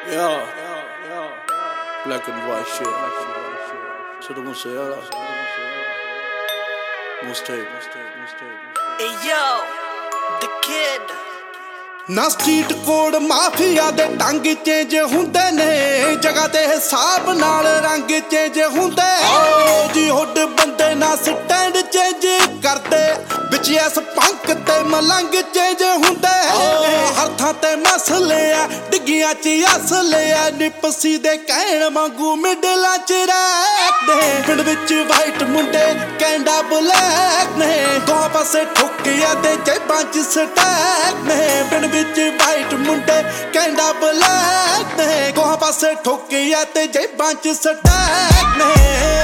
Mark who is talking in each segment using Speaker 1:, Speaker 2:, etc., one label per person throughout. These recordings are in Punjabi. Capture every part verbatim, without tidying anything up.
Speaker 1: Yeah, black and white shit. So the Musayala. Mustard, mustard, mustard.
Speaker 2: Hey yo, the kid.
Speaker 3: ਨਾ ਸਟਰੀਟ ਕੋਡ ਮਾਫੀਆ ਦੇ ਟੰਗ ਚੇਂਜ ਹੁੰਦੇ ਨੇ, ਜਗ੍ਹਾ ਤੇ ਹਿਸਾਬ ਨਾਲ ਰੰਗ ਚੇਂਜ ਹੁੰਦੇ ਜੀ। ਹੁੱਡ ਬੰਦੇ ਨਾ ਸਟੈਂਡ ਚੇਂਜ ਕਰਦੇ, ਵਿੱਚ ਐਸ ਪੰਕ ਤੇ ਮਲੰਗ ਚੇਂਜ ਹੁੰਦੇ। ਹਰ ਥਾਂ ਤੇ ਮਸਲੇ ਆ, ਡਿੱਗੀਆਂ ਚ ਅਸਲੇ ਆ, ਨਿਪਸੀ ਦੇ ਕਹਿਣ ਵਾਂਗੂ ਮਿਡਲਾਂ ਚ ਰਹਿੰਦੇ। ਪਿੰਡ ਵਿੱਚ ਵਾਈਟ ਮੁੰਡੇ ਕੈਂਡਾ ਬਲੈਕ ਨੇ, ਦੋਹਾਂ ਪਾਸੇ ਠੁੱਕਿਆ ਤੇ ਜੇਬਾਂ ਚ ਸਟੈਕ ਨੇ। ਪਿੰਡ ਵਿੱਚ ਵਾਈਟ ਮੁੰਡੇ ਕੈਂਡਾ ਬਲੈਕ ਨੇ, ਦੋਹਾਂ ਪਾਸੇ ਠੁੱਕਿਆ ਤੇ ਜੇਬਾਂ ਚ ਸਟੈਕ ਨੇ।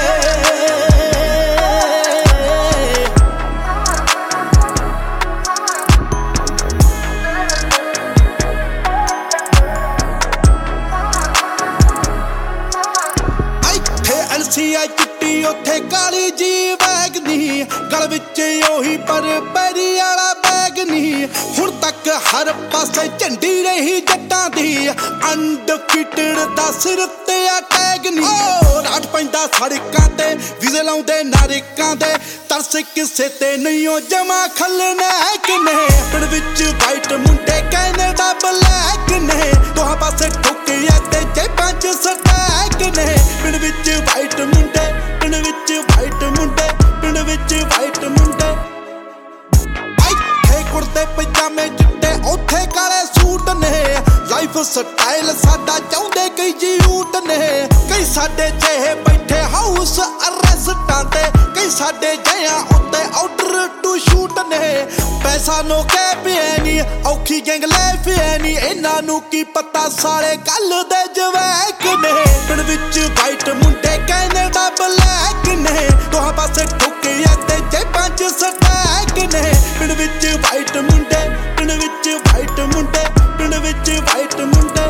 Speaker 3: ਐਲਸੀਆ ਚਿੱਟੀ ਉੱਥੇ ਕਾਲੀ ਜੀ ਬੈਗ ਨੀ, ਗਲ ਵਿੱਚ ਉਹੀ ਪਰ ਪੈਰੀ ਵਾਲਾ ਬੈਗ ਨੀ। ਹੁਣ ਤੱਕ ਹਰ ਪਾਸੇ ਝੰਡੀ ਰਹੀ ਜੱਟਾਂ ਦੀ, ਅਨਡਿਫੀਟਡ ਦਾ ਸਿਰ ਤੇ ਆ ਟੈਗ ਨੀ। ਰਾਟ ਪੈਂਦਾ ਸੜਕਾਂ ਤੇ, ਵੀਜ਼ੇ ਲਾਉਂਦੇ ਨਾਰਿਕਾਂ ਦੇ, ਤਰਸ ਕਿਸੇ ਤੇ ਨਹੀਂ ਉਹ ਜਮਾ ਖਲਨੈਕ ਨੇ। ਪਿੰਡ ਵਿੱਚ ਵਾਈਟ ਮੁੰਡੇ ਕੈਨੇਡਾ ਬਲੈਕ ਨੇ, ਦੋਹਾਂ ਪਾਸੇ ਠੁੱਕਿਆ ਤੇ ਜੇਬਾਂ ਚ ਸਟੈਕ ਨੇ। ਪਿੰਡ ਵਿੱਚ ਵਾਈਟ ਮੁੰਡੇ, ਪਿੰਡ ਵਿੱਚ ਵਾਈਟ ਮੁੰਡੇ, ਪਿੰਡ ਵਿੱਚ ਵਾਈਟ ਮੁੰਡੇ। ਇੱਥੇ ਕੁੜਤੇ ਪਜਾਮੇ ਚਿੱਟੇ, ਉੱਥੇ ਕਾਲੇ ਸੂਟ ਨੇ, ਲਾਈਫ ਸਟਾਈਲ ਸਾਡਾ ਚਾਹੁੰਦੇ ਕਈ ਜੀਊਟ ਨੇ। ਕਈ ਸਾਡੇ ਜਿਹੇ ਬੈਠੇ ਹਾਊਸ ਅਰੈਸਟਾਂ ਤੇ, ਕਈ ਸਾਡੇ ਜਿਹਾਂ ਉੱਤੇ ਆਰਡਰ ਟੂ ਸ਼ੂਟ ਨੇ। ਪੈਸਾ ਨੋ ਕਹਿ ਪਿਆ ਨੀ, ਔਖੀ ਗੈਂਗ ਲੈ ਪਿਆ ਨੀ, ਇਹਨਾਂ ਨੂੰ ਕੀ ਪਤਾ ਸਾਲੇ ਕੱਲ ਦੇ ਜਵੈਕ ਨੇ। ਪਿੰਡ ਵਿੱਚ ਵਾਈਟ ਮੁੰਡੇ ਕੈਨੇਡਾ ਬਲੈਕ ਨੇ, ਦੋਹਾਂ ਪਾਸੇ ਠੁੱਕਿਆ ਤੇ ਜੇਬਾਂ ਚ ਸਟੈਕ ਨੇ। ਪਿੰਡ ਵਿੱਚ ਵਾਈਟ ਮੁੰਡੇ, ਪਿੰਡ ਵਿੱਚ ਵਾਈਟ ਮੁੰਡੇ, ਪਿੰਡ ਵਿੱਚ ਵਾਈਟ ਮੁੰਡੇ।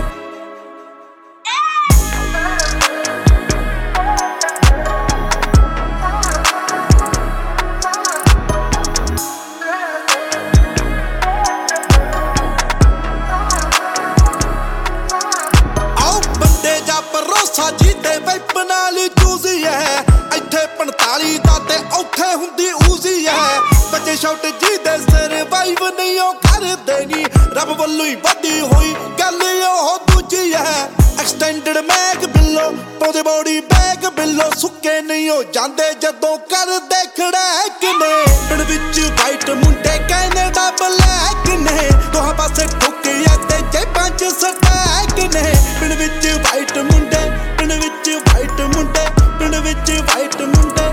Speaker 3: ਭਰੋਸਾ ਜੀਤੇ ਵੈਪ ਨਾਲ ਜੂਜ਼ੀ ਹੈ, ਇੱਥੇ ਪੰਤਾਲੀ ਦਾ ਤੇ ਔਖੇ ਹੁੰਦੀ ਊਜ਼ੀ ਹੈ। ਬੱਚੇ ਸ਼ਾਟ ਜੀ ਦੇ ਸਰਵਾਈਵ ਨਹੀਂ ਉਹ ਕਰਦੇ ਨੀ, ਰੱਬ ਵੱਲੋਂ ਹੀ ਵੱਡੀ ਹੋਈ ਗੱਲ ਉਹ ਦੂਜੀ ਹੈ। ਐਕਸਟੈਂਡਡ ਮੈਗ ਬਿੱਲੋ ਪਾਉਂਦੇ ਬੋਡੀ ਬੈਗ ਬਿੱਲੋ, ਸੁੱਕੇ ਨਹੀਂ ਉਹ ਜਾਂਦੇ ਜਦੋਂ ਕਰਦੇ ਖੜੈਕ ਨੇ। ਪਿੰਡ ਵਿੱਚ ਵਾਈਟ ਮੁੰਡੇ ਕੈਨੇਡਾ ਬਲੈਕ ਨੇ, ਦੋਹਾਂ ਪਾਸੇ ਠੁੱਕਿਆ ਤੇ ਜੇਬਾਂ ਚ ਸਟੈਕ ਨੇ। ਪਿੰਡ ਵਿੱਚ ਵਾਈਟ ਮੁੰਡੇ, ਪਿੰਡ ਵਿੱਚ ਵਾਈਟ ਮੁੰਡੇ, ਪਿੰਡ ਵਿੱਚ ਵਾਈਟ ਮੁੰਡੇ।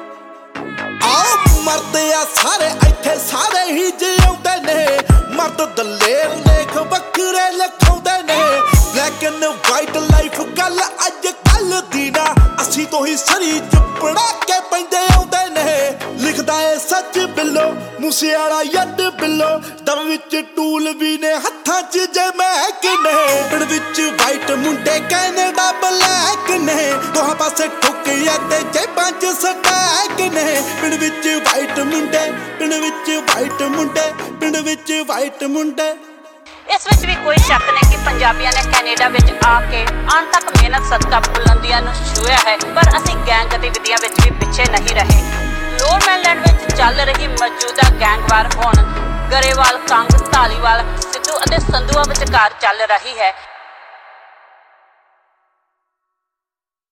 Speaker 3: ਆਓ ਮਰਦੇ ਆ ਸਾਰੇ ਇੱਥੇ ਸਾਰੇ ਹੀ ਜਿਉਂਦੇ ਨੇ, ਮਰਦ ਦਲੇਰ ਲੇਖ ਵੱਖਰੇ ਲਿਖਾਉਂਦੇ ਨੇ। ਬਲੈਕ ਐਂਡ ਵਾਈਟ ਲਾਈਫ ਗੱਲ ਅੱਜ ਕੱਲ ਦੀ ਨਾ, ਅਸੀਂ ਤੋਂ ਹੀ ਸਰੀ ਚਪੜਾ ਕੇ ਪੈਂਦੇ ਆਉਂਦੇ ਨੇ। ਲਿਖਦਾ ਏ ਸੱਚ ਬਿੱਲੋ, ਮੂਸੇਵਾਲਾ ਯੱਡ ਬਿੱਲੋ, ਦਮ ਵਿੱਚ ਟੂਲ ਵੀ ਨੇ ਹੱਥਾਂ ਚ ਜਮੈਕ ਨੇ। ਪਿੰਡ ਵਿੱਚ ਵਾਈਟ ਮੁੰਡੇ ਕੈਨੇਡਾ ਬਲੈਕ ਨੇ, ਦੋਹਾਂ ਪਾਸੇ ਠੁੱਕਿਆ ਤੇ ਜੇਬਾਂ ਚ ਸਟੈਕ ਨੇ। ਪਿੰਡ ਵਿੱਚ ਵਾਈਟ ਮੁੰਡੇ, ਪਿੰਡ ਵਿੱਚ ਵਾਈਟ ਮੁੰਡੇ, ਪਿੰਡ ਵਿੱਚ ਵਾਈਟ ਮੁੰਡੇ।
Speaker 4: ਇਸ ਵਿੱਚ ਵੀ ਕੋਈ ਸ਼ੱਕ ਨਹੀਂ ਕਿ ਪੰਜਾਬੀਆਂ ਨੇ ਕੈਨੇਡਾ ਵਿੱਚ ਆ ਕੇ ਅਣਥੱਕ ਮਿਹਨਤ ਸਦਕਾ ਬੁਲੰਦੀਆਂ ਨੂੰ ਛੂਹਿਆ ਹੈ, ਪਰ ਅਸੀਂ ਗੈਂਗ ਗਤੀਵਿਧੀਆਂ ਵਿੱਚ ਵੀ ਪਿੱਛੇ ਨਹੀਂ ਰਹੇ। ਲੋਅਰਮੈਨਲੈਂਡ ਵਿੱਚ ਚੱਲ ਰਹੀ ਮੌਜੂਦਾ ਗੈਂਗਵਾਰ ਹੁਣ ਗਰੇਵਾਲ, ਕੰਗ, ਧਾਲੀਵਾਲ, ਸਿੱਧੂ ਅਤੇ ਸੰਧੂਆ ਵਿਚਕਾਰ ਚੱਲ ਰਹੀ ਹੈ।